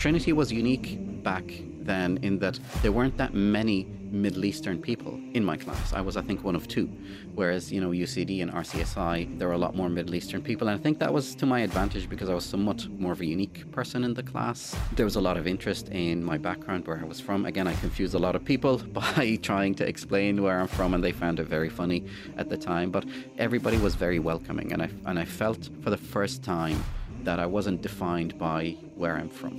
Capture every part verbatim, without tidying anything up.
Trinity was unique back then in that there weren't that many Middle Eastern people in my class. I was, I think, one of two. Whereas, you know, U C D and R C S I, there were a lot more Middle Eastern people. And I think that was to my advantage because I was somewhat more of a unique person in the class. There was a lot of interest in my background, where I was from. Again, I confused a lot of people by trying to explain where I'm from, and they found it very funny at the time. But everybody was very welcoming, and I, and I felt for the first time that I wasn't defined by where I'm from.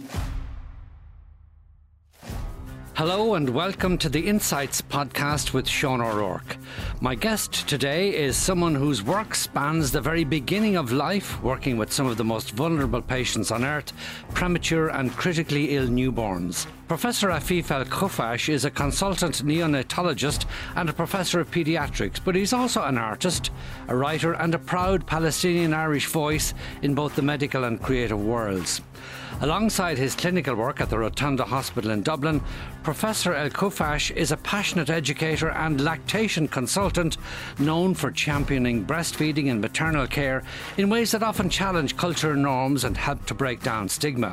Hello and welcome to the Insights podcast with Sean O'Rourke. My guest today is someone whose work spans the very beginning of life, working with some of the most vulnerable patients on earth, premature and critically ill newborns. Professor Afif El-Koufash is a consultant neonatologist and a professor of paediatrics, but he's also an artist, a writer and a proud Palestinian-Irish voice in both the medical and creative worlds. Alongside his clinical work at the Rotunda Hospital in Dublin, Professor El-Koufash is a passionate educator and lactation consultant known for championing breastfeeding and maternal care in ways that often challenge cultural norms and help to break down stigma.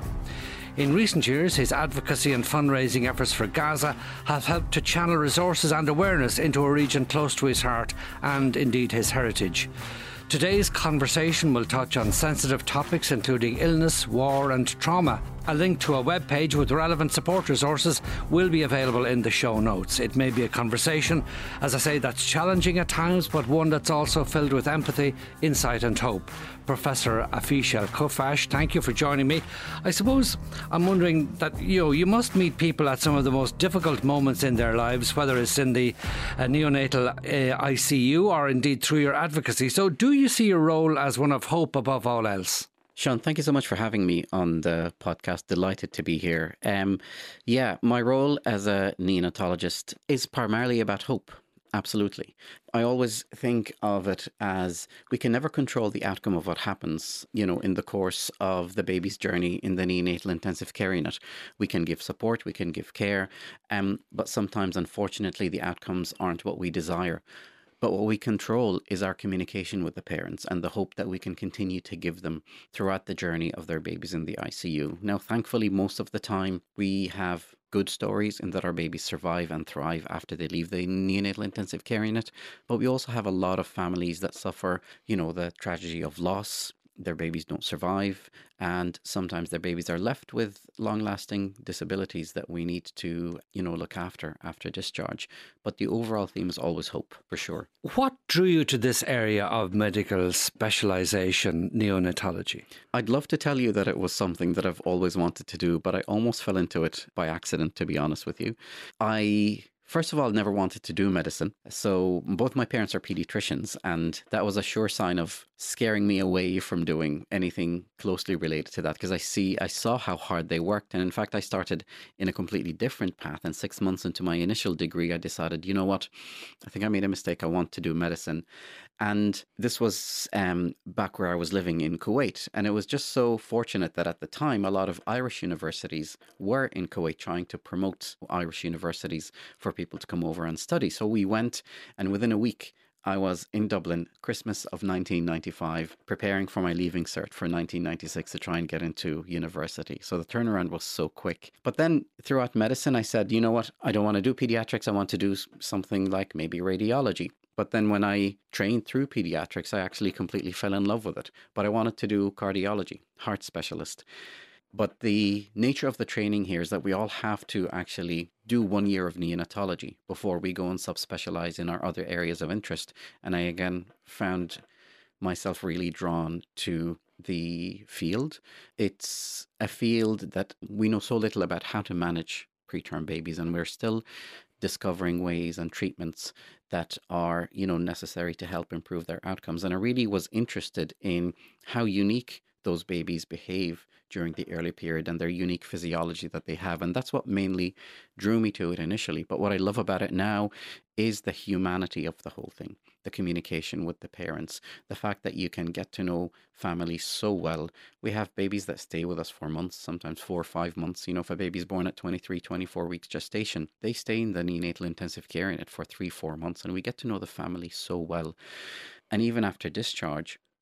In recent years, his advocacy and fundraising efforts for Gaza have helped to channel resources and awareness into a region close to his heart and indeed his heritage. Today's conversation will touch on sensitive topics including illness, war and trauma. A link to a webpage with relevant support resources will be available in the show notes. It may be a conversation, as I say, that's challenging at times, but one that's also filled with empathy, insight and hope. Professor Afif El-Koufash, thank you for joining me. I suppose I'm wondering that, you know, you must meet people at some of the most difficult moments in their lives, whether it's in the uh, neonatal uh, I C U or indeed through your advocacy. So do you see your role as one of hope above all else? Sean, thank you so much for having me on the podcast. Delighted to be here. Um, yeah, my role as a neonatologist is primarily about hope. Absolutely. I always think of it as we can never control the outcome of what happens, you know, in the course of the baby's journey in the neonatal intensive care unit. We can give support, we can give care, um, but sometimes, unfortunately, the outcomes aren't what we desire. But what we control is our communication with the parents and the hope that we can continue to give them throughout the journey of their babies in the I C U. Now, thankfully, most of the time we have good stories in that our babies survive and thrive after they leave the neonatal intensive care unit. But we also have a lot of families that suffer, you know, the tragedy of loss. Their babies don't survive, and sometimes their babies are left with long-lasting disabilities that we need to, you know, look after after discharge. But the overall theme is always hope, for sure. What drew you to this area of medical specialisation, neonatology? I'd love to tell you that it was something that I've always wanted to do, but I almost fell into it by accident, to be honest with you. I... First of all, never wanted to do medicine. So both my parents are pediatricians, and that was a sure sign of scaring me away from doing anything closely related to that, because I see, I saw how hard they worked. And in fact, I started in a completely different path. And six months into my initial degree, I decided, you know what, I think I made a mistake. I want to do medicine. And this was um, back where I was living in Kuwait. And it was just so fortunate that at the time, a lot of Irish universities were in Kuwait trying to promote Irish universities for people to come over and study. So we went, and within a week, I was in Dublin, Christmas of nineteen ninety-five, preparing for my leaving cert for nineteen ninety-six to try and get into university. So the turnaround was so quick. But then throughout medicine, I said, you know what, I don't want to do pediatrics. I want to do something like maybe radiology. But then when I trained through pediatrics, I actually completely fell in love with it. But I wanted to do cardiology, heart specialist. But the nature of the training here is that we all have to actually do one year of neonatology before we go and subspecialize in our other areas of interest. And I, again, found myself really drawn to the field. It's a field that we know so little about how to manage preterm babies, and we're still discovering ways and treatments that are, you know, necessary to help improve their outcomes. And I really was interested in how unique those babies behave during the early period and their unique physiology that they have. And that's what mainly drew me to it initially. But what I love about it now is the humanity of the whole thing, the communication with the parents, the fact that you can get to know families so well. We have babies that stay with us for months, sometimes four or five months. You know, if a baby's born at twenty-three, twenty-four weeks gestation, they stay in the neonatal intensive care unit for three, four months, and we get to know the family so well. And even after discharge,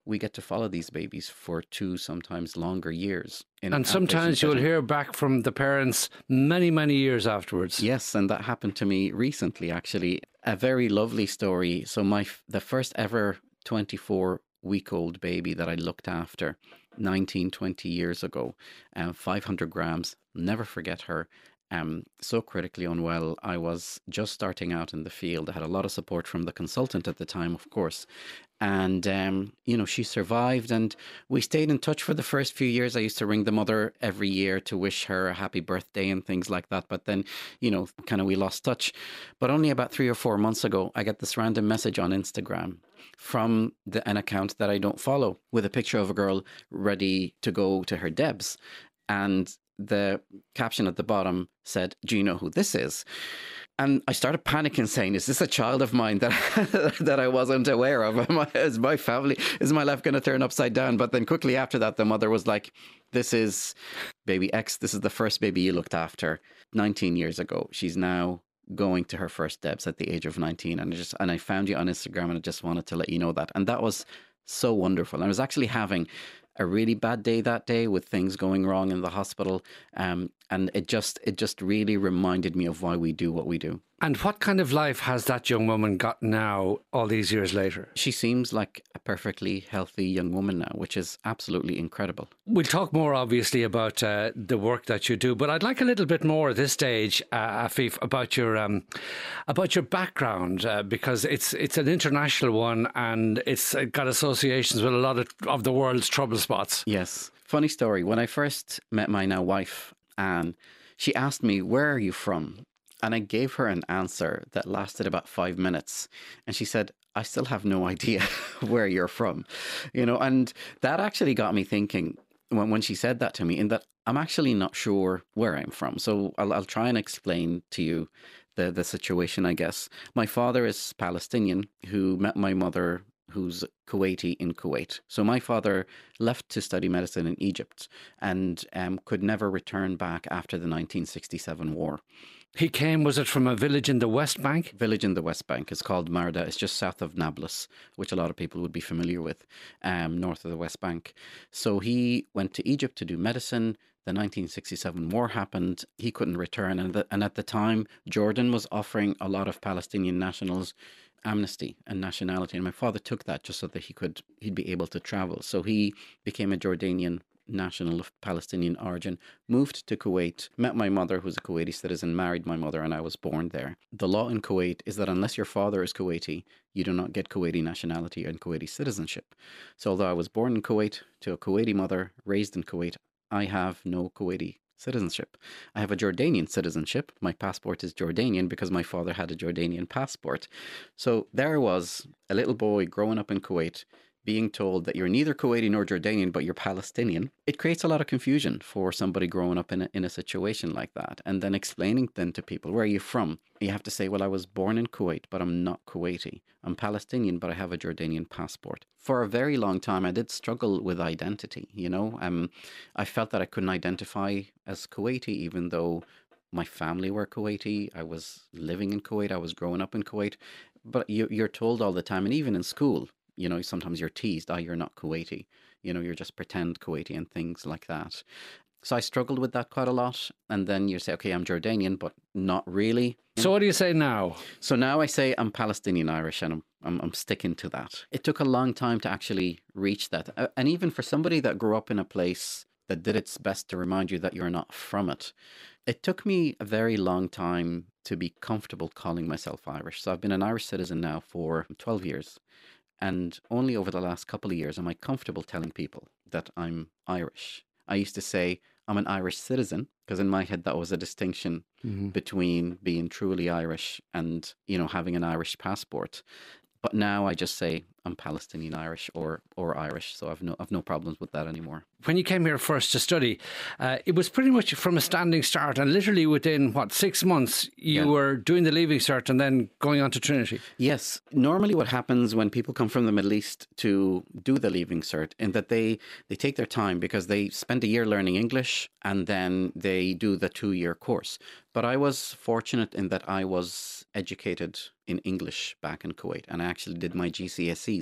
we get to follow these babies for two, sometimes longer years. In And an sometimes outpatient you'll setting. hear back from the parents many, many years afterwards. Yes, and that happened to me recently, actually. A very lovely story. So my f- the first ever twenty-four-week-old baby that I looked after nineteen, twenty years ago, um, five hundred grams, never forget her. Um, so critically unwell. I was just starting out in the field. I had a lot of support from the consultant at the time, of course. And, um, you know, she survived and we stayed in touch for the first few years. I used to ring the mother every year to wish her a happy birthday and things like that. But then, you know, kind of we lost touch. But only about three or four months ago, I get this random message on Instagram from the, an account that I don't follow with a picture of a girl ready to go to her Debs. And the caption at the bottom said, "Do you know who this is?" And I started panicking, saying, "Is this a child of mine that that I wasn't aware of? Am I, is my family, is my life going to turn upside down?" But then quickly after that, the mother was like, "This is baby X. This is the first baby you looked after nineteen years ago. She's now going to her first Debs at the age of nineteen. And I just and I found you on Instagram, and I just wanted to let you know that." And that was so wonderful. I was actually having a really bad day that day with things going wrong in the hospital. Um, and it just it just really reminded me of why we do what we do. And what kind of life has that young woman got now, all these years later? She seems like a perfectly healthy young woman now, which is absolutely incredible. We'll talk more, obviously, about uh, the work that you do, but I'd like a little bit more at this stage, uh, Afif, about your um, about your background, uh, because it's it's an international one and it's got associations with a lot of, of the world's trouble spots. Yes. Funny story. When I first met my now wife, Anne, she asked me, "Where are you from?" And I gave her an answer that lasted about five minutes. And she said, "I still have no idea where you're from." You know, and that actually got me thinking when, when she said that to me, in that I'm actually not sure where I'm from. So I'll, I'll try and explain to you the, the situation, I guess. My father is Palestinian, who met my mother, who's Kuwaiti, in Kuwait. So my father left to study medicine in Egypt and um, could never return back after the nineteen sixty-seven war. He came, was it from a village in the West Bank? Village in the West Bank. It's called Marda. It's just south of Nablus, which a lot of people would be familiar with, um, north of the West Bank. So he went to Egypt to do medicine. The nineteen sixty-seven war happened. He couldn't return. And, the, and at the time, Jordan was offering a lot of Palestinian nationals amnesty and nationality. And my father took that just so that he could, he'd be able to travel. So he became a Jordanian national of Palestinian origin, moved to Kuwait, met my mother, who's a Kuwaiti citizen, married my mother, and I was born there. The law in Kuwait is that unless your father is Kuwaiti, you do not get Kuwaiti nationality and Kuwaiti citizenship. So although I was born in Kuwait to a Kuwaiti mother, raised in Kuwait, I have no Kuwaiti citizenship. I have a Jordanian citizenship. My passport is Jordanian because my father had a Jordanian passport. So there I was, a little boy growing up in Kuwait, being told that you're neither Kuwaiti nor Jordanian, but you're Palestinian. It creates a lot of confusion for somebody growing up in a, in a situation like that. And then explaining then to people, where are you from? You have to say, well, I was born in Kuwait, but I'm not Kuwaiti. I'm Palestinian, but I have a Jordanian passport. For a very long time, I did struggle with identity, you know. Um, I felt that I couldn't identify as Kuwaiti, even though my family were Kuwaiti. I was living in Kuwait. I was growing up in Kuwait. But you, you're told all the time, and even in school, you know, sometimes you're teased, "Ah, oh, you're not Kuwaiti. You know, you're just pretend Kuwaiti," and things like that. So I struggled with that quite a lot. And then you say, okay, I'm Jordanian, but not really. So what do you say now? So now I say I'm Palestinian Irish, and I'm, I'm, I'm sticking to that. It took a long time to actually reach that. Uh, and even for somebody that grew up in a place that did its best to remind you that you're not from it, it took me a very long time to be comfortable calling myself Irish. So I've been an Irish citizen now for twelve years. And only over the last couple of years am I comfortable telling people that I'm Irish. I used to say I'm an Irish citizen because in my head that was a distinction mm-hmm. between being truly Irish and, you know, having an Irish passport. But now I just say I'm Palestinian Irish or or Irish, so I've no I've no problems with that anymore. When you came here first to study, uh, it was pretty much from a standing start, and literally within what six months you yeah. were doing the Leaving Cert and then going on to Trinity. Yes, normally what happens when people come from the Middle East to do the Leaving Cert, in that they they take their time because they spend a year learning English and then they do the two-year course. But I was fortunate in that I was educated in English back in Kuwait, and I actually did my G C S Es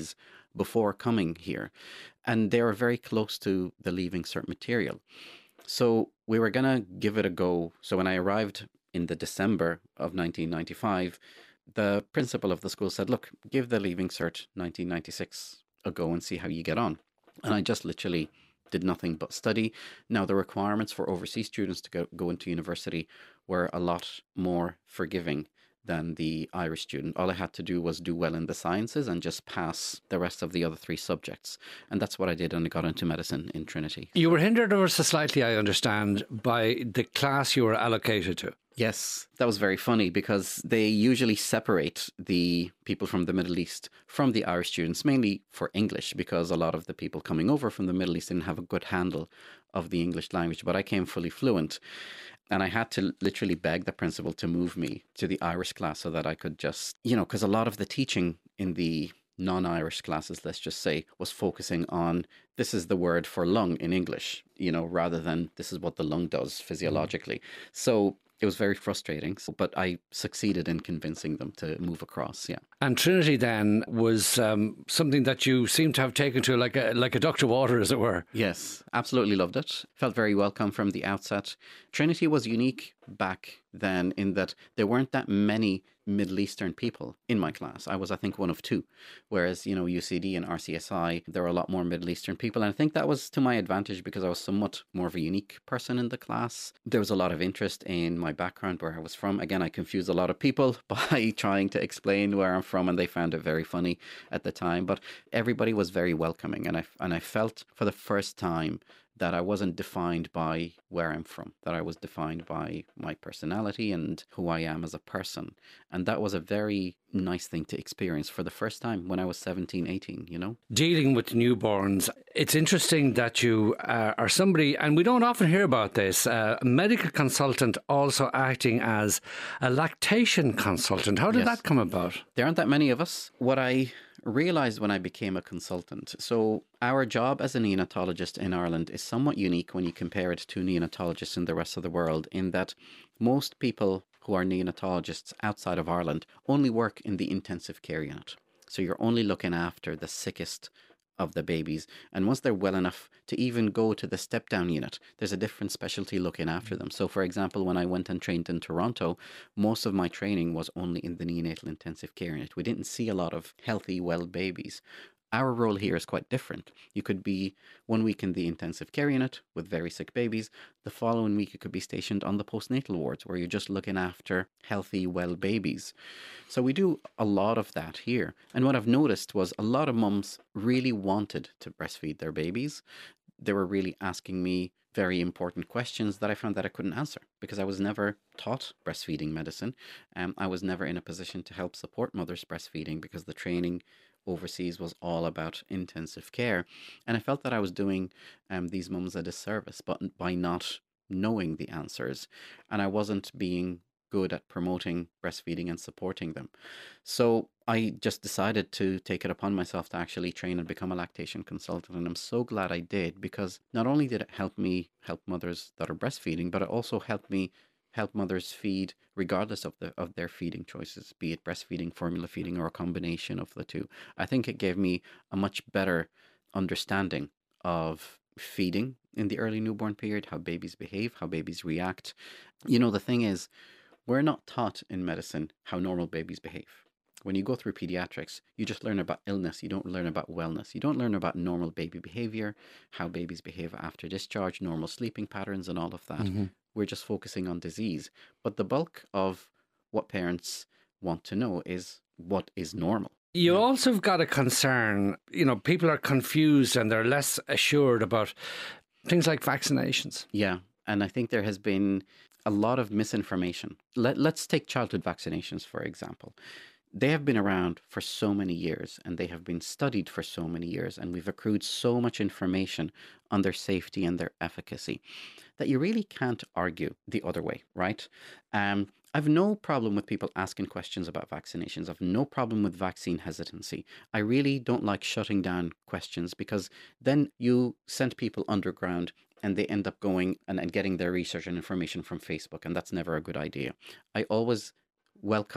before coming here. And they were very close to the Leaving Cert material. So we were going to give it a go. So when I arrived in the December of nineteen ninety-five, the principal of the school said, look, give the Leaving Cert nineteen ninety-six a go and see how you get on. And I just literally did nothing but study. Now, the requirements for overseas students to go, go into university were a lot more forgiving than the Irish student. All I had to do was do well in the sciences and just pass the rest of the other three subjects. And that's what I did, and I got into medicine in Trinity. You were hindered ever so slightly, I understand, by the class you were allocated to. Yes, that was very funny because they usually separate the people from the Middle East from the Irish students, mainly for English, because a lot of the people coming over from the Middle East didn't have a good handle of the English language. But I came fully fluent, and I had to literally beg the principal to move me to the Irish class so that I could just, you know, because a lot of the teaching in the non-Irish classes, let's just say, was focusing on this is the word for lung in English, you know, rather than this is what the lung does physiologically. Mm. So it was very frustrating, but I succeeded in convincing them to move across, yeah. And Trinity then was um, something that you seem to have taken to like a, like a duck to water, as it were. Yes, absolutely loved it. Felt very welcome from the outset. Trinity was unique back then in that there weren't that many Middle Eastern people in my class. I was, I think, one of two. Whereas, you know, U C D and R C S I, there were a lot more Middle Eastern people. And I think that was to my advantage because I was somewhat more of a unique person in the class. There was a lot of interest in my background, where I was from. Again, I confused a lot of people by trying to explain where I'm from, and they found it very funny at the time. But everybody was very welcoming. And I, and I felt for the first time that I wasn't defined by where I'm from, that I was defined by my personality and who I am as a person. And that was a very nice thing to experience for the first time when I was seventeen, eighteen, you know? Dealing with newborns, it's interesting that you uh, are somebody, and we don't often hear about this, uh, a medical consultant also acting as a lactation consultant. How did yes. that come about? There aren't that many of us. What I realized when I became a consultant, so our job as a neonatologist in Ireland is somewhat unique when you compare it to neonatologists in the rest of the world, in that most people who are neonatologists outside of Ireland only work in the intensive care unit. So you're only looking after the sickest of the babies. And once they're well enough to even go to the step-down unit, there's a different specialty looking after them. So, for example, when I went and trained in Toronto, most of my training was only in the neonatal intensive care unit. We didn't see a lot of healthy, well babies. Our role here is quite different. You could be one week in the intensive care unit with very sick babies. The following week, you could be stationed on the postnatal wards where you're just looking after healthy, well babies. So we do a lot of that here. And what I've noticed was a lot of mums really wanted to breastfeed their babies. They were really asking me very important questions that I found that I couldn't answer because I was never taught breastfeeding medicine. Um, I was never in a position to help support mothers breastfeeding because the training overseas was all about intensive care. And I felt that I was doing um, these mums a disservice but by not knowing the answers. And I wasn't being good at promoting breastfeeding and supporting them. So I just decided to take it upon myself to actually train and become a lactation consultant. And I'm so glad I did, because not only did it help me help mothers that are breastfeeding, but it also helped me help mothers feed regardless of the of their feeding choices, be it breastfeeding, formula feeding, or a combination of the two. I think it gave me a much better understanding of feeding in the early newborn period, how babies behave, how babies react. You know, the thing is, we're not taught in medicine how normal babies behave. When you go through pediatrics, you just learn about illness. You don't learn about wellness. You don't learn about normal baby behavior, how babies behave after discharge, normal sleeping patterns, and all of that. Mm-hmm. We're just focusing on disease. But the bulk of what parents want to know is what is normal. You also have got a concern, you know, people are confused and they're less assured about things like vaccinations. Yeah, and I think there has been a lot of misinformation. Let, let's take childhood vaccinations, for example. They have been around for so many years and they have been studied for so many years, and we've accrued so much information on their safety and their efficacy that you really can't argue the other way, right? Um, I've no problem with people asking questions about vaccinations. I've no problem with vaccine hesitancy. I really don't like shutting down questions, because then you send people underground and they end up going and, and getting their research and information from Facebook, and that's never a good idea. I always welcome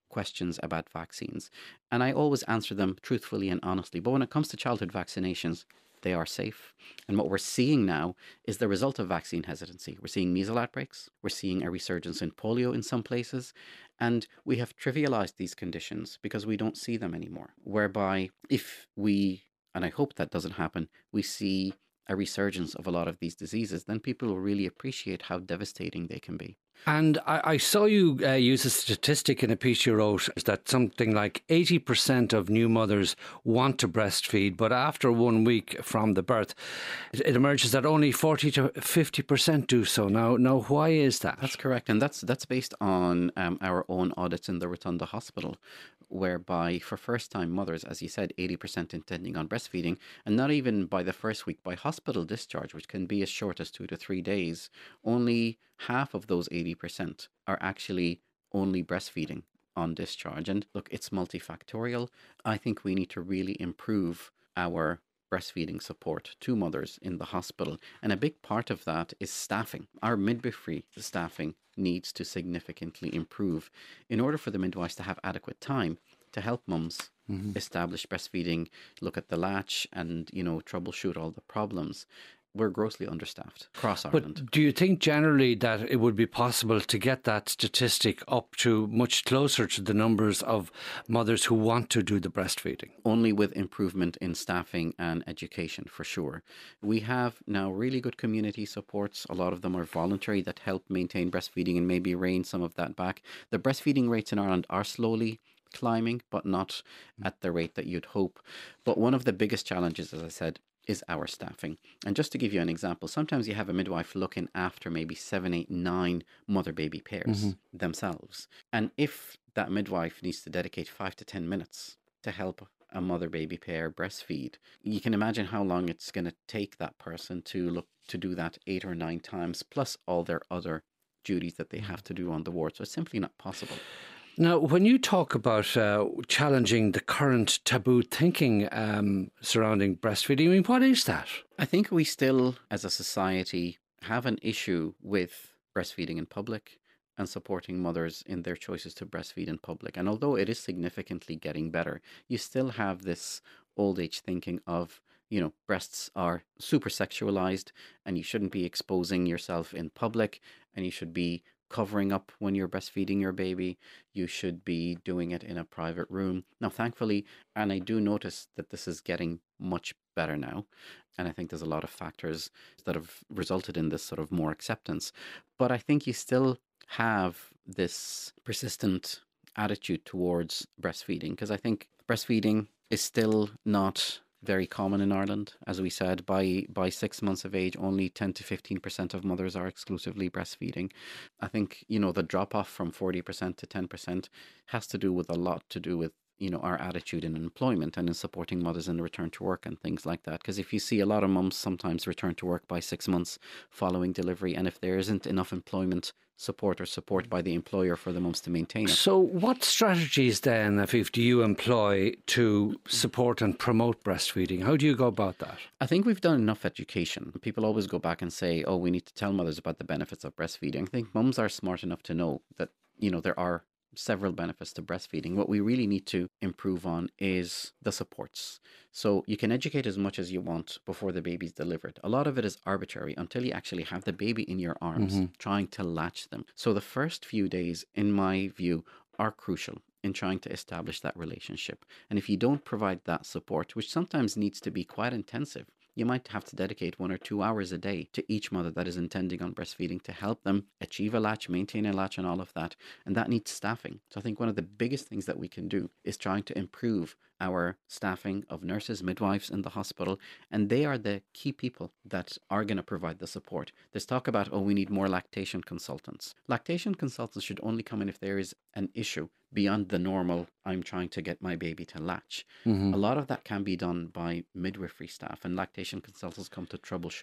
questions about vaccines. And I always answer them truthfully and honestly. But when it comes to childhood vaccinations, they are safe. And what we're seeing now is the result of vaccine hesitancy. We're seeing measles outbreaks. We're seeing a resurgence in polio in some places. And we have trivialized these conditions because we don't see them anymore. Whereby if we, and I hope that doesn't happen, we see a resurgence of a lot of these diseases, then people will really appreciate how devastating they can be. And I, I saw you uh, use a statistic in a piece you wrote that something like eighty percent of new mothers want to breastfeed, but after one week from the birth, it, it emerges that only forty to fifty percent do so. Now, now, why is that? That's correct. And that's that's based on um, our own audits in the Rotunda Hospital, whereby for first-time mothers, as you said, eighty percent intending on breastfeeding, and not even by the first week, by hospital discharge, which can be as short as two to three days, only half of those eighty percent are actually only breastfeeding on discharge. And look, it's multifactorial. I think we need to really improve our breastfeeding support to mothers in the hospital. And a big part of that is staffing. Our midwifery staffing needs to significantly improve in order for the midwives to have adequate time to help mums mm-hmm. establish breastfeeding, look at the latch and, you know, troubleshoot all the problems. We're grossly understaffed across Ireland. But do you think generally that it would be possible to get that statistic up to much closer to the numbers of mothers who want to do the breastfeeding? Only with improvement in staffing and education, for sure. We have now really good community supports. A lot of them are voluntary that help maintain breastfeeding and maybe rein some of that back. The breastfeeding rates in Ireland are slowly climbing, but not at the rate that you'd hope. But one of the biggest challenges, as I said, is our staffing. And just to give you an example, sometimes you have a midwife looking after maybe seven, eight, nine mother-baby pairs mm-hmm. themselves. And if that midwife needs to dedicate five to ten minutes to help a mother-baby pair breastfeed, you can imagine how long it's going to take that person to look to do that eight or nine times, plus all their other duties that they have to do on the ward. So it's simply not possible. Now, when you talk about uh, challenging the current taboo thinking um, surrounding breastfeeding, I mean, what is that? I think we still, as a society, have an issue with breastfeeding in public and supporting mothers in their choices to breastfeed in public. And although it is significantly getting better, you still have this old age thinking of, you know, breasts are super sexualized and you shouldn't be exposing yourself in public and you should be covering up when you're breastfeeding your baby. You should be doing it in a private room. Now, thankfully, and I do notice that this is getting much better now. And I think there's a lot of factors that have resulted in this sort of more acceptance. But I think you still have this persistent attitude towards breastfeeding, because I think breastfeeding is still not very common in Ireland. As we said, by by six months of age, only ten to fifteen percent of mothers are exclusively breastfeeding. I think, you know, the drop off from forty percent to ten percent has to do with a lot to do with, you know, our attitude in employment and in supporting mothers in return to work and things like that. Because if you see a lot of mums sometimes return to work by six months following delivery, and if there isn't enough employment support or support by the employer for the mums to maintain it. So what strategies then, Afif, do you employ to support and promote breastfeeding? How do you go about that? I think we've done enough education. People always go back and say, oh, we need to tell mothers about the benefits of breastfeeding. I think mums are smart enough to know that, you know, there are several benefits to breastfeeding. What we really need to improve on is the supports. So you can educate as much as you want before the baby's delivered. A lot of it is arbitrary until you actually have the baby in your arms, mm-hmm. trying to latch them. So the first few days, in my view, are crucial in trying to establish that relationship. And if you don't provide that support, which sometimes needs to be quite intensive, you might have to dedicate one or two hours a day to each mother that is intending on breastfeeding to help them achieve a latch, maintain a latch and all of that. And that needs staffing. So I think one of the biggest things that we can do is trying to improve our staffing of nurses, midwives in the hospital. And they are the key people that are going to provide the support. There's talk about, oh, we need more lactation consultants. Lactation consultants should only come in if there is an issue beyond the normal, I'm trying to get my baby to latch. Mm-hmm. A lot of that can be done by midwifery staff, and lactation consultants come to troubleshoot.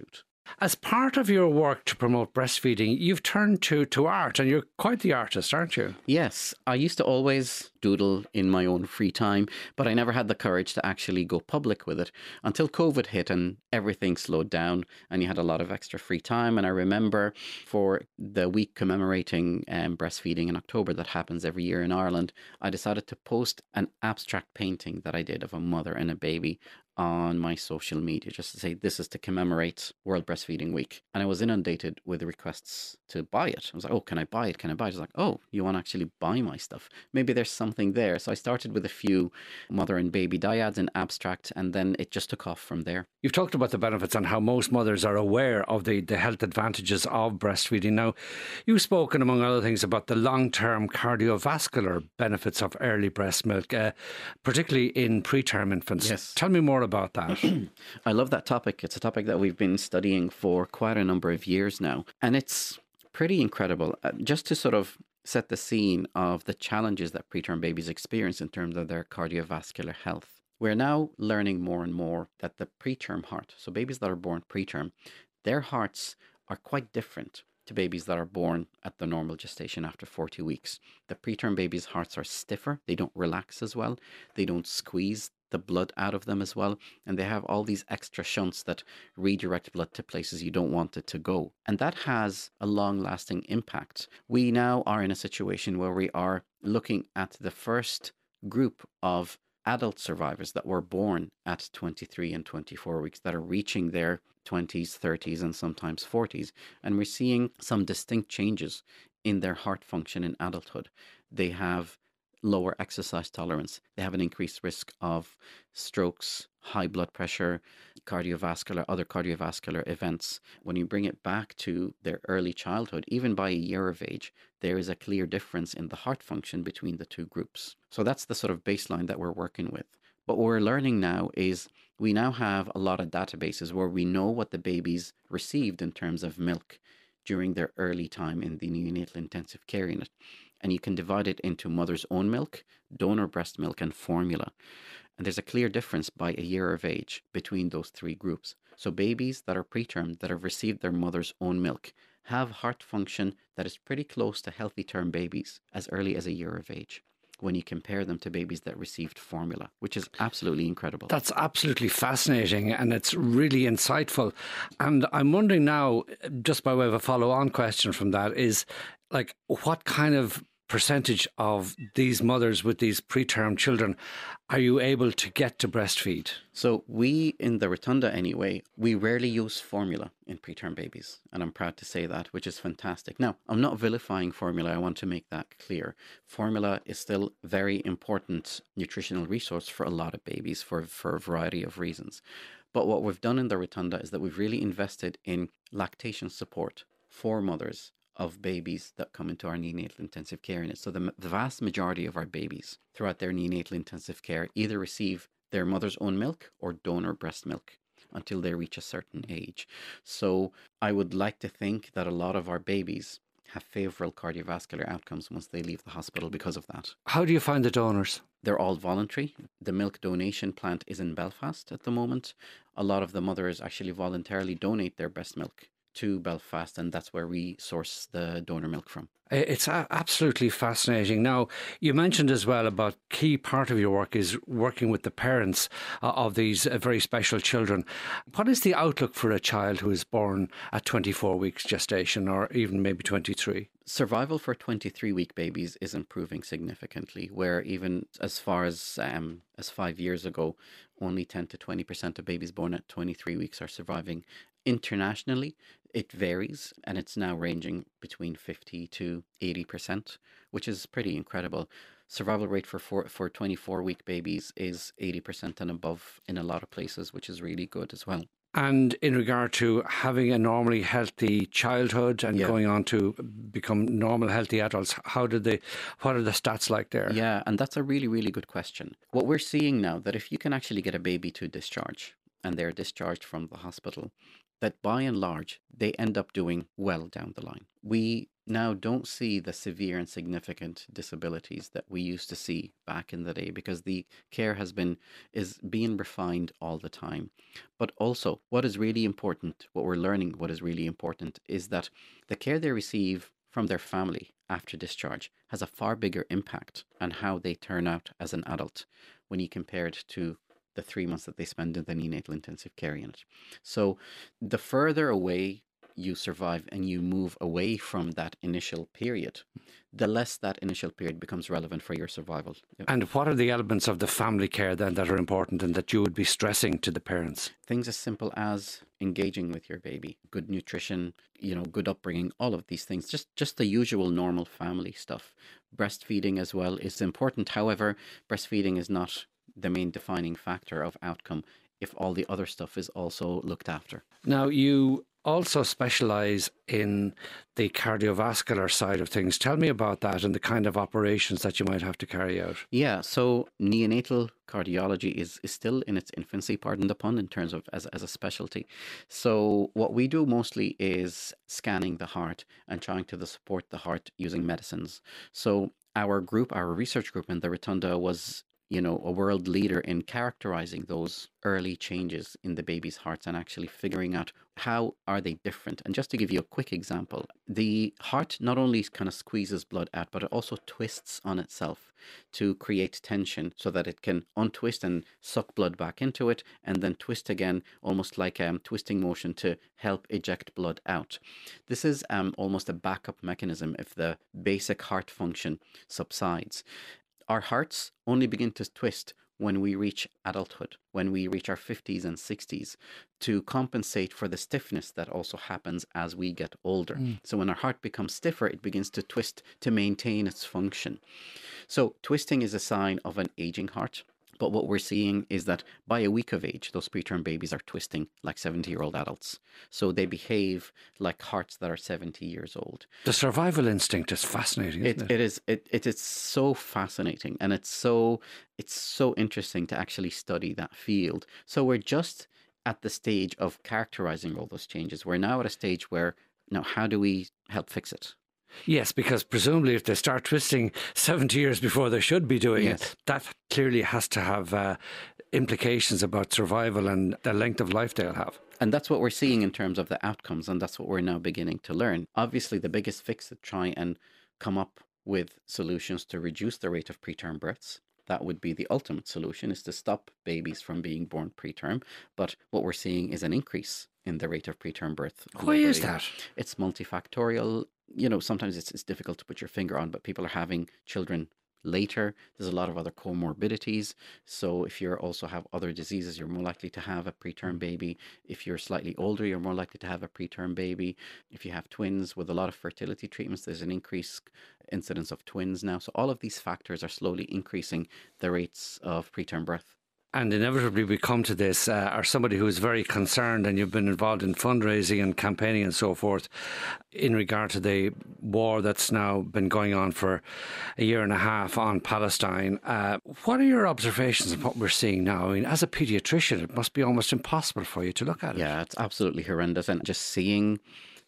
As part of your work to promote breastfeeding, you've turned to, to art, and you're quite the artist, aren't you? Yes, I used to always doodle in my own free time, but I never had the courage to actually go public with it until COVID hit and everything slowed down and you had a lot of extra free time. And I remember for the week commemorating um, breastfeeding in October that happens every year in Ireland, I decided to post an abstract painting that I did of a mother and a baby on my social media, just to say this is to commemorate World Breastfeeding Week. And I was inundated with requests to buy it. I was like, oh, can I buy it? Can I buy it? I was like, oh, you want to actually buy my stuff? Maybe there's something there. So I started with a few mother and baby dyads in abstract, and then it just took off from there. You've talked about the benefits and how most mothers are aware of the, the health advantages of breastfeeding. Now, you've spoken, among other things, about the long-term cardiovascular benefits of early breast milk, uh, particularly in preterm infants. Yes. Tell me more about that. I love that topic. It's a topic that we've been studying for quite a number of years now. And it's pretty incredible. Uh, just to sort of set the scene of the challenges that preterm babies experience in terms of their cardiovascular health. We're now learning more and more that the preterm heart, so babies that are born preterm, their hearts are quite different to babies that are born at the normal gestation after forty weeks. The preterm babies' hearts are stiffer. They don't relax as well. They don't squeeze the blood out of them as well, and they have all these extra shunts that redirect blood to places you don't want it to go, and that has a long-lasting impact. We now are in a situation where we are looking at the first group of adult survivors that were born at twenty-three and twenty-four weeks that are reaching their twenties, thirties, and sometimes forties, and we're seeing some distinct changes in their heart function in adulthood. They have lower exercise tolerance. They have an increased risk of strokes, high blood pressure, cardiovascular, other cardiovascular events. When you bring it back to their early childhood, even by a year of age, there is a clear difference in the heart function between the two groups. So that's the sort of baseline that we're working with. But what we're learning now is we now have a lot of databases where we know what the babies received in terms of milk during their early time in the neonatal intensive care unit. And you can divide it into mother's own milk, donor breast milk, and formula. And there's a clear difference by a year of age between those three groups. So babies that are preterm that have received their mother's own milk have heart function that is pretty close to healthy term babies as early as a year of age, when you compare them to babies that received formula, which is absolutely incredible. That's absolutely fascinating, and it's really insightful. And I'm wondering now, just by way of a follow-on question from that, is like what kind of percentage of these mothers with these preterm children are you able to get to breastfeed? So we, in the Rotunda anyway, we rarely use formula in preterm babies. And I'm proud to say that, which is fantastic. Now, I'm not vilifying formula. I want to make that clear. Formula is still a very important nutritional resource for a lot of babies for, for a variety of reasons. But what we've done in the Rotunda is that we've really invested in lactation support for mothers of babies that come into our neonatal intensive care unit. So the, the vast majority of our babies throughout their neonatal intensive care either receive their mother's own milk or donor breast milk until they reach a certain age. So I would like to think that a lot of our babies have favourable cardiovascular outcomes once they leave the hospital because of that. How do you find the donors? They're all voluntary. The milk donation plant is in Belfast at the moment. A lot of the mothers actually voluntarily donate their breast milk to Belfast, and that's where we source the donor milk from. It's absolutely fascinating. Now, you mentioned as well about key part of your work is working with the parents uh, of these uh, very special children. What is the outlook for a child who is born at twenty-four weeks gestation, or even maybe twenty-three? Survival for twenty-three-week babies is improving significantly, where even as far as um, as five years ago, only ten to twenty percent of babies born at twenty-three weeks are surviving. Internationally, it varies, and it's now ranging between fifty to eighty percent, which is pretty incredible. Survival rate for four, for twenty-four-week babies is eighty percent and above in a lot of places, which is really good as well. And in regard to having a normally healthy childhood and yeah. going on to become normal, healthy adults, how did they, what are the stats like there? Yeah, and that's a really, really good question. What we're seeing now, that if you can actually get a baby to discharge, and they're discharged from the hospital, that by and large, they end up doing well down the line. We now don't see the severe and significant disabilities that we used to see back in the day because the care has been is being refined all the time. But also, what is really important, what we're learning, what is really important is that the care they receive from their family after discharge has a far bigger impact on how they turn out as an adult when you compare it to the three months that they spend in the neonatal intensive care unit. So the further away you survive and you move away from that initial period, the less that initial period becomes relevant for your survival. And what are the elements of the family care then that are important and that you would be stressing to the parents? Things as simple as engaging with your baby, good nutrition, you know, good upbringing, all of these things, just, just the usual normal family stuff. Breastfeeding as well is important. However, breastfeeding is not the main defining factor of outcome if all the other stuff is also looked after. Now, you also specialise in the cardiovascular side of things. Tell me about that and the kind of operations that you might have to carry out. Yeah, so neonatal cardiology is, is still in its infancy, pardon the pun, in terms of as, as a specialty. So what we do mostly is scanning the heart and trying to support the heart using medicines. So our group, our research group in the Rotunda was you know, a world leader in characterizing those early changes in the baby's hearts and actually figuring out how are they different. And just to give you a quick example, the heart not only kind of squeezes blood out, but it also twists on itself to create tension so that it can untwist and suck blood back into it and then twist again, almost like a um, twisting motion to help eject blood out. This is um, almost a backup mechanism if the basic heart function subsides. Our hearts only begin to twist when we reach adulthood, when we reach our fifties and sixties, to compensate for the stiffness that also happens as we get older. Mm. So when our heart becomes stiffer, it begins to twist to maintain its function. So twisting is a sign of an aging heart. But what we're seeing is that by a week of age, those preterm babies are twisting like seventy-year-old adults. So they behave like hearts that are seventy years old. The survival instinct is fascinating, isn't it? It, it is. It, it is so fascinating, and it's so it's so interesting to actually study that field. So we're just at the stage of characterizing all those changes. We're now at a stage where now, how do we help fix it? Yes, because presumably if they start twisting seventy years before they should be doing yes. it, that clearly has to have uh, implications about survival and the length of life they'll have. And that's what we're seeing in terms of the outcomes, and that's what we're now beginning to learn. Obviously, the biggest fix is to try and come up with solutions to reduce the rate of preterm births. That would be the ultimate solution, is to stop babies from being born preterm. But what we're seeing is an increase in the rate of preterm birth. Why is that? It's multifactorial. You know, sometimes it's, it's difficult to put your finger on, but people are having children later. There's a lot of other comorbidities. So if you also have other diseases, you're more likely to have a preterm baby. If you're slightly older, you're more likely to have a preterm baby. If you have twins with a lot of fertility treatments, there's an increased incidence of twins now. So all of these factors are slowly increasing the rates of preterm birth. And inevitably we come to this, uh, are somebody who is very concerned, and you've been involved in fundraising and campaigning and so forth in regard to the war that's now been going on for a year and a half on Palestine. Uh, what are your observations of what we're seeing now? I mean, as a paediatrician, it must be almost impossible for you to look at it. Yeah, it's absolutely horrendous. And just seeing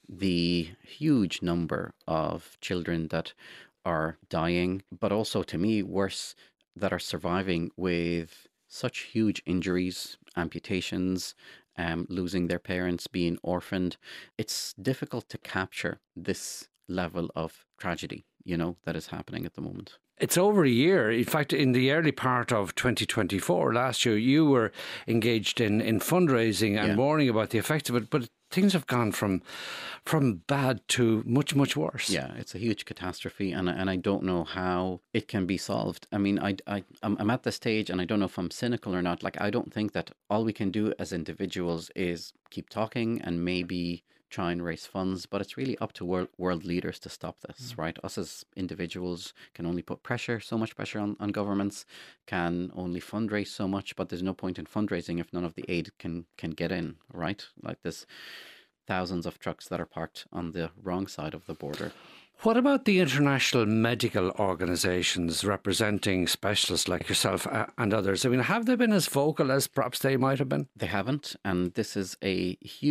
the huge number of children that are dying, but also to me, worse, that are surviving with such huge injuries, amputations, um, losing their parents, being orphaned. It's difficult to capture this level of tragedy, you know, that is happening at the moment. It's over a year. In fact, in the early part of twenty twenty-four, last year, you were engaged in, in fundraising and yeah. warning about the effects of it, but things have gone from from bad to much, much worse. Yeah, it's a huge catastrophe, and, and I don't know how it can be solved. I mean, I, I, I'm at the stage, and I don't know if I'm cynical or not. Like, I don't think that all we can do as individuals is keep talking and maybe try and raise funds, but it's really up to world, world leaders to stop this, right? Us as individuals can only put pressure, so much pressure on, on governments, can only fundraise so much, but there's no point in fundraising if none of the aid can, can get in, right? Like there's thousands of trucks that are parked on the wrong side of the border. What about the international medical organisations representing specialists like yourself and others? I mean, have they been as vocal as perhaps they might have been? They haven't, and this is a huge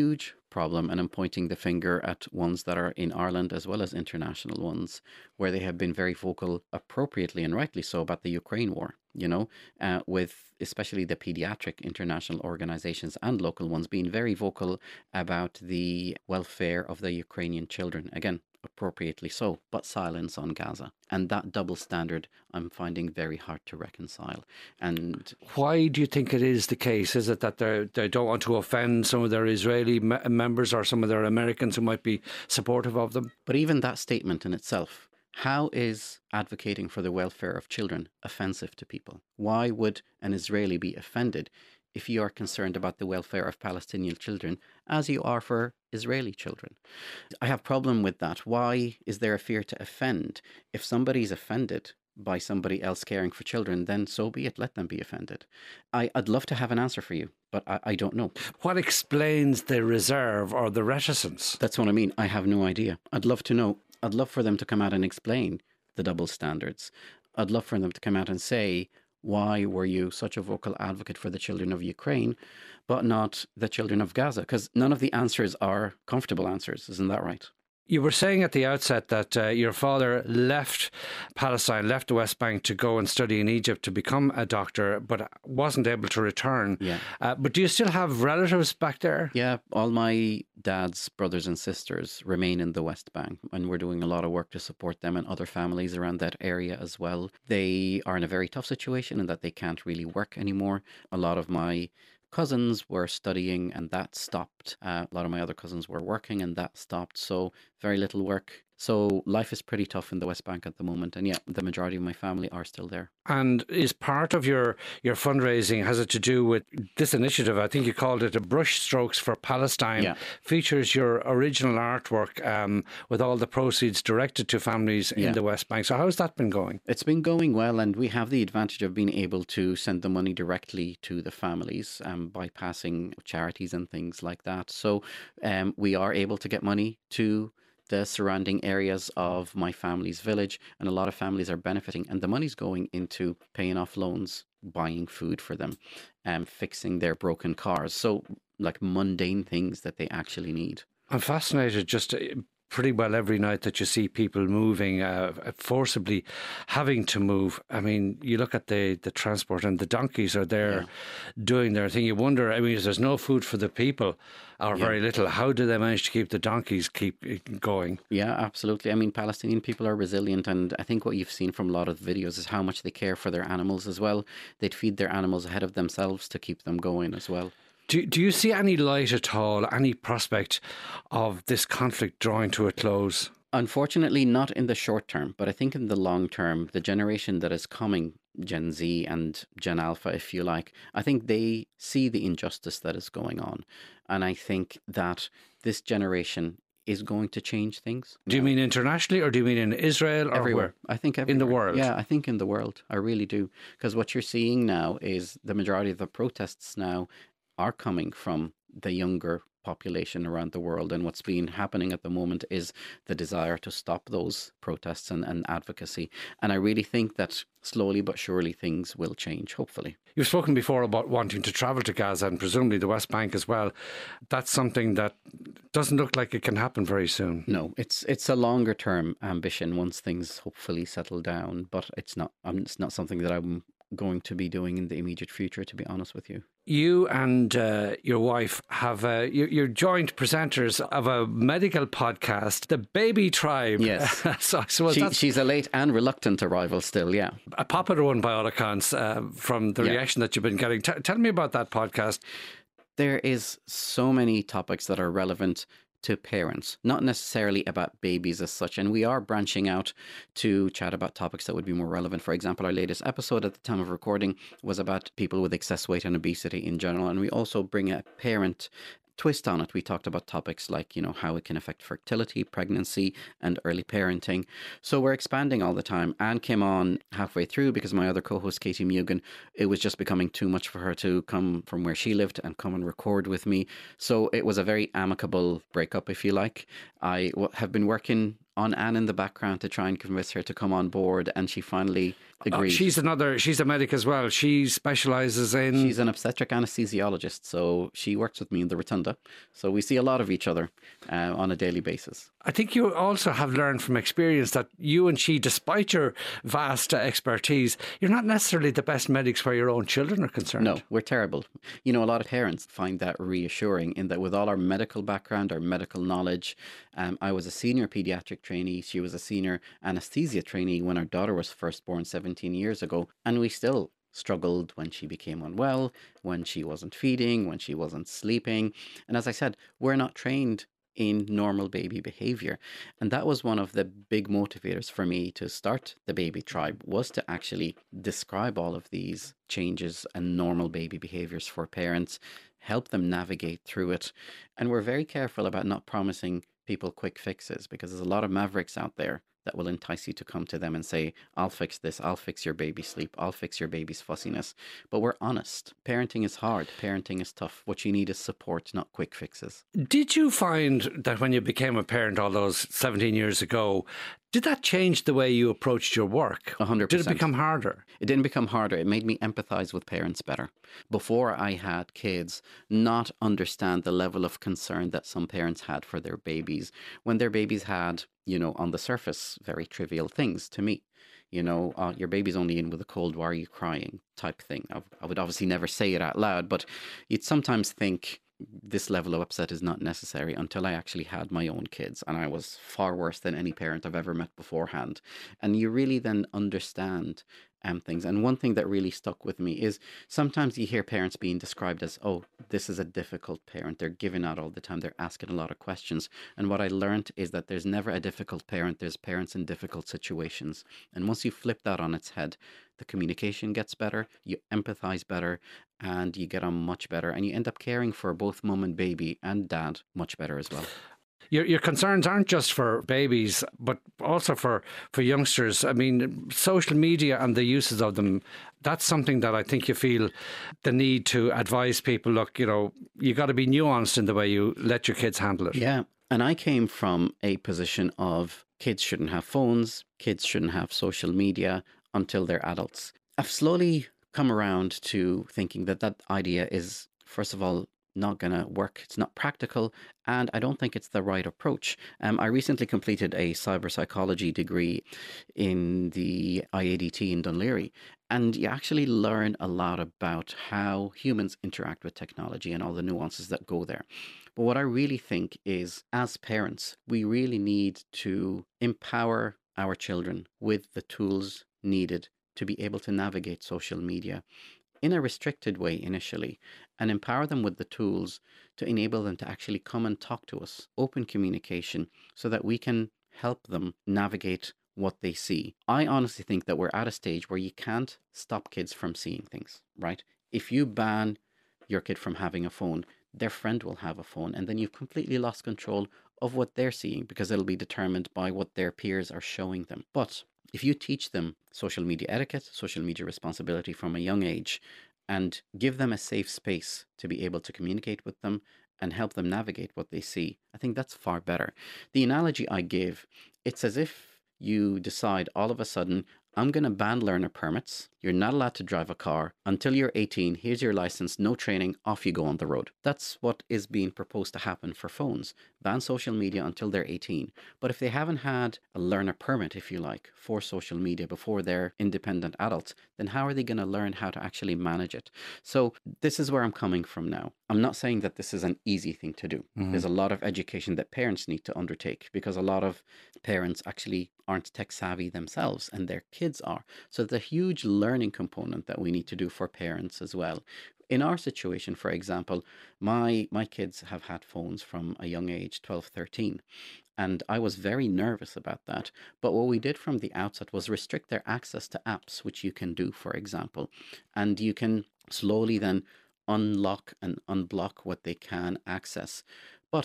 problem, and I'm pointing the finger at ones that are in Ireland as well as international ones, where they have been very vocal, appropriately and rightly so, about the Ukraine war, you know, uh, with especially the pediatric international organizations and local ones being very vocal about the welfare of the Ukrainian children. Again, appropriately so, but silence on Gaza. And that double standard I'm finding very hard to reconcile. And why do you think it is the case? Is it that they they don't want to offend some of their Israeli me- members or some of their Americans who might be supportive of them? But even that statement in itself, how is advocating for the welfare of children offensive to people? Why would an Israeli be offended if you are concerned about the welfare of Palestinian children as you are for Israeli children? I have a problem with that. Why is there a fear to offend? If somebody's offended by somebody else caring for children, then so be it. Let them be offended. I, I'd love to have an answer for you, but I, I don't know. What explains the reserve or the reticence? That's what I mean. I have no idea. I'd love to know. I'd love for them to come out and explain the double standards. I'd love for them to come out and say, why were you such a vocal advocate for the children of Ukraine, but not the children of Gaza? Because none of the answers are comfortable answers. Isn't that right? You were saying at the outset that uh, your father left Palestine, left the West Bank to go and study in Egypt to become a doctor, but wasn't able to return. Yeah. Uh, but do you still have relatives back there? Yeah, all my dad's brothers and sisters remain in the West Bank, and we're doing a lot of work to support them and other families around that area as well. They are in a very tough situation in that they can't really work anymore. A lot of my cousins were studying and that stopped. Uh, a lot of my other cousins were working and that stopped. So very little work. So life is pretty tough in the West Bank at the moment. And yeah, the majority of my family are still there. And is part of your, your fundraising, has it to do with this initiative? I think you called it a Brush Strokes for Palestine. Yeah. Features your original artwork um, with all the proceeds directed to families in Yeah. the West Bank. So how's that been going? It's been going well, and we have the advantage of being able to send the money directly to the families, um, bypassing charities and things like that. So um, we are able to get money to the surrounding areas of my family's village, and a lot of families are benefiting, and the money's going into paying off loans, buying food for them, and um, fixing their broken cars. So like mundane things that they actually need. I'm fascinated just uh, pretty well every night that you see people moving, uh, forcibly having to move. I mean, you look at the, the transport and the donkeys are there Yeah. doing their thing. You wonder, I mean, if there's no food for the people or Yeah. very little, how do they manage to keep the donkeys keep going? Yeah, absolutely. I mean, Palestinian people are resilient, and I think what you've seen from a lot of the videos is how much they care for their animals as well. They'd feed their animals ahead of themselves to keep them going as well. Do, do you see any light at all, any prospect of this conflict drawing to a close? Unfortunately, not in the short term, but I think in the long term, the generation that is coming, Gen Z and Gen Alpha, if you like, I think they see the injustice that is going on. And I think that this generation is going to change things. Do you mean internationally, or do you mean in Israel, or Everywhere. where? I think everywhere. In the world? Yeah, I think in the world. I really do. Because what you're seeing now is the majority of the protests now are coming from the younger population around the world. And what's been happening at the moment is the desire to stop those protests and, and advocacy. And I really think that slowly but surely things will change, hopefully. You've spoken before about wanting to travel to Gaza and presumably the West Bank as well. That's something that doesn't look like it can happen very soon. No, it's it's a longer term ambition once things hopefully settle down. But it's not, um, it's not something that I'm going to be doing in the immediate future, to be honest with you. You and uh, your wife have uh, you're, you're joint presenters of a medical podcast, The Baby Tribe. Yes. so I suppose She, that's she's a late and reluctant arrival still, yeah. a popular one by all accounts uh, from the Yeah. reaction that you've been getting. T- tell me about that podcast. There is so many topics that are relevant to parents, not necessarily about babies as such. And we are branching out to chat about topics that would be more relevant. For example, our latest episode at the time of recording was about people with excess weight and obesity in general. And we also bring a parent twist on it. We talked about topics like, you know, how it can affect fertility, pregnancy, and early parenting. So we're expanding all the time. Anne came on halfway through because my other co-host, Katie Mugan, it was just becoming too much for her to come from where she lived and come and record with me. So it was a very amicable breakup, if you like. I w- have been working on Anne in the background to try and convince her to come on board, and she finally agreed. Oh, she's another, she's a medic as well. She specialises in... She's an obstetric anesthesiologist, so she works with me in the Rotunda. So we see a lot of each other uh, on a daily basis. I think you also have learned from experience that you and she, despite your vast uh, expertise, you're not necessarily the best medics where your own children are concerned. No, we're terrible. You know, a lot of parents find that reassuring in that with all our medical background, our medical knowledge, um, I was a senior paediatric trainee. She was a senior anesthesia trainee when our daughter was first born seventeen years ago. And we still struggled when she became unwell, when she wasn't feeding, when she wasn't sleeping. And as I said, we're not trained in normal baby behavior. And that was one of the big motivators for me to start the Baby Tribe, was to actually describe all of these changes and normal baby behaviors for parents, help them navigate through it. And we're very careful about not promising people quick fixes, because there's a lot of mavericks out there that will entice you to come to them and say, I'll fix this, I'll fix your baby's sleep, I'll fix your baby's fussiness. But we're honest. Parenting is hard. Parenting is tough. What you need is support, not quick fixes. Did you find that when you became a parent all those seventeen years ago, did that change the way you approached your work? one hundred percent. Did it become harder? It didn't become harder. It made me empathize with parents better. Before I had kids, not understand the level of concern that some parents had for their babies when their babies had, you know, on the surface, very trivial things to me. You know, uh, your baby's only in with a cold, why are you crying type thing. I, I would obviously never say it out loud, but you'd sometimes think this level of upset is not necessary until I actually had my own kids. And I was far worse than any parent I've ever met beforehand. And you really then understand um, things. And one thing that really stuck with me is sometimes you hear parents being described as, oh, this is a difficult parent. They're giving out all the time. They're asking a lot of questions. And what I learned is that there's never a difficult parent. There's parents in difficult situations. And once you flip that on its head, the communication gets better, you empathize better, and you get on much better. And you end up caring for both mum and baby and dad much better as well. Your your concerns aren't just for babies, but also for, for youngsters. I mean, social media and the uses of them, that's something that I think you feel the need to advise people, look, you know, you got to be nuanced in the way you let your kids handle it. Yeah. And I came from a position of kids shouldn't have phones, kids shouldn't have social media until they're adults. I've slowly come around to thinking that that idea is, first of all, not going to work. It's not practical, and I don't think it's the right approach. Um, I recently completed a cyber psychology degree in the I A D T in Dún Laoghaire, and you actually learn a lot about how humans interact with technology and all the nuances that go there. But what I really think is, as parents, we really need to empower our children with the tools needed to be able to navigate social media in a restricted way initially, and empower them with the tools to enable them to actually come and talk to us, open communication, so that we can help them navigate what they see. I honestly think that we're at a stage where you can't stop kids from seeing things, right? If you ban your kid from having a phone, their friend will have a phone, and then you've completely lost control of what they're seeing, because it'll be determined by what their peers are showing them. But if you teach them social media etiquette, social media responsibility from a young age, and give them a safe space to be able to communicate with them and help them navigate what they see, I think that's far better. The analogy I give, it's as if you decide all of a sudden, I'm going to ban learner permits. You're not allowed to drive a car until you're eighteen. Here's your license, no training, off you go on the road. That's what is being proposed to happen for phones. Ban social media until they're eighteen. But if they haven't had a learner permit, if you like, for social media before they're independent adults, then how are they going to learn how to actually manage it? So this is where I'm coming from now. I'm not saying that this is an easy thing to do. Mm-hmm. There's a lot of education that parents need to undertake, because a lot of parents actually aren't tech savvy themselves, and their kids are. So there's a huge learning component that we need to do for parents as well. In our situation, for example, my my kids have had phones from a young age, twelve, thirteen. And I was very nervous about that. But what we did from the outset was restrict their access to apps, which you can do, for example. And you can slowly then unlock and unblock what they can access. But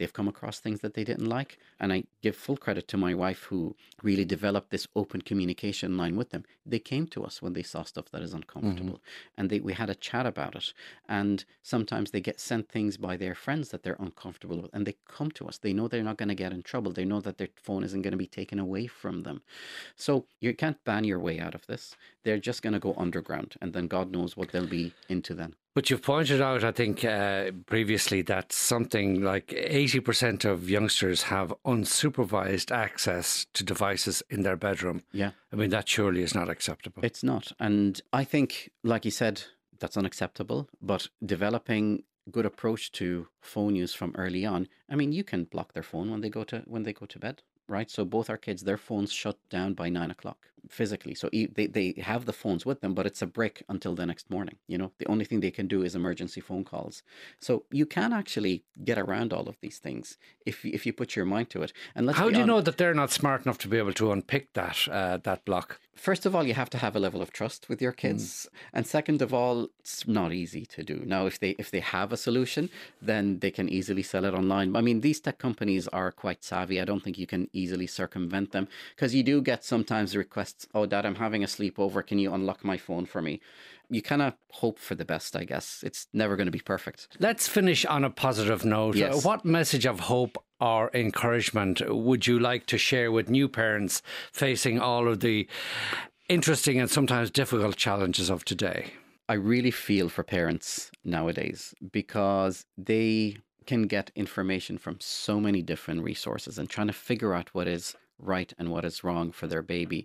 they've come across things that they didn't like. And I give full credit to my wife, who really developed this open communication line with them. They came to us when they saw stuff that is uncomfortable, mm-hmm. and they, we had a chat about it. And sometimes they get sent things by their friends that they're uncomfortable with, and they come to us. They know they're not going to get in trouble. They know that their phone isn't going to be taken away from them. So you can't ban your way out of this. They're just going to go underground, and then God knows what they'll be into then. But you've pointed out, I think, uh, previously that something like eighty percent of youngsters have unsupervised access to devices in their bedroom. Yeah. I mean, that surely is not acceptable. It's not. And I think, like you said, that's unacceptable. But developing good approach to phone use from early on. I mean, you can block their phone when they go to when they go to bed. Right. So both our kids, their phones shut down by nine o'clock physically. So they, they have the phones with them, but it's a break until the next morning. You know, the only thing they can do is emergency phone calls. So you can actually get around all of these things if, if you put your mind to it. And let's How do you honest, know that they're not smart enough to be able to unpick that, uh, that block? First of all, you have to have a level of trust with your kids. Mm. And second of all, it's not easy to do. Now, if they if they have a solution, then they can easily sell it online. I mean, these tech companies are quite savvy. I don't think you can easily circumvent them, because you do get sometimes requests, oh, Dad, I'm having a sleepover. Can you unlock my phone for me? You kind of hope for the best, I guess. It's never going to be perfect. Let's finish on a positive note. Yes. Uh, what message of hope or encouragement would you like to share with new parents facing all of the interesting and sometimes difficult challenges of today? I really feel for parents nowadays, because they can get information from so many different resources, and trying to figure out what is right and what is wrong for their baby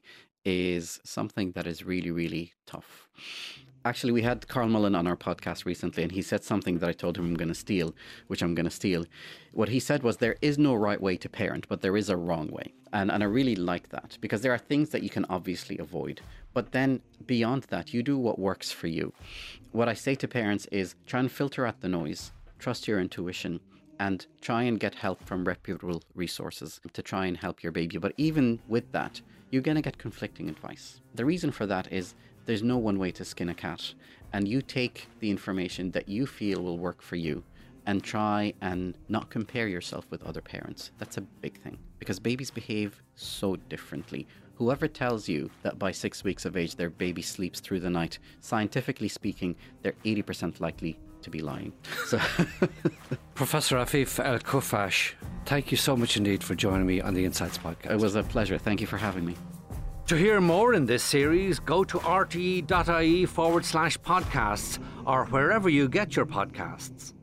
is something that is really, really tough. Actually, we had Carl Mullen on our podcast recently, and he said something that I told him I'm going to steal, which I'm going to steal. What he said was, there is no right way to parent, but there is a wrong way. And and I really like that, because there are things that you can obviously avoid. But then beyond that, you do what works for you. What I say to parents is, try and filter out the noise, trust your intuition, and try and get help from reputable resources to try and help your baby. But even with that, you're going to get conflicting advice. The reason for that is, there's no one way to skin a cat, and you take the information that you feel will work for you and try and not compare yourself with other parents. That's a big thing, because babies behave so differently. Whoever tells you that by six weeks of age their baby sleeps through the night, scientifically speaking, they're eighty percent likely to be lying. So Professor Afif El-Kufash, thank you so much indeed for joining me on the Insights podcast. It was a pleasure. Thank you for having me. To hear more in this series, go to rte.ie forward slash podcasts or wherever you get your podcasts.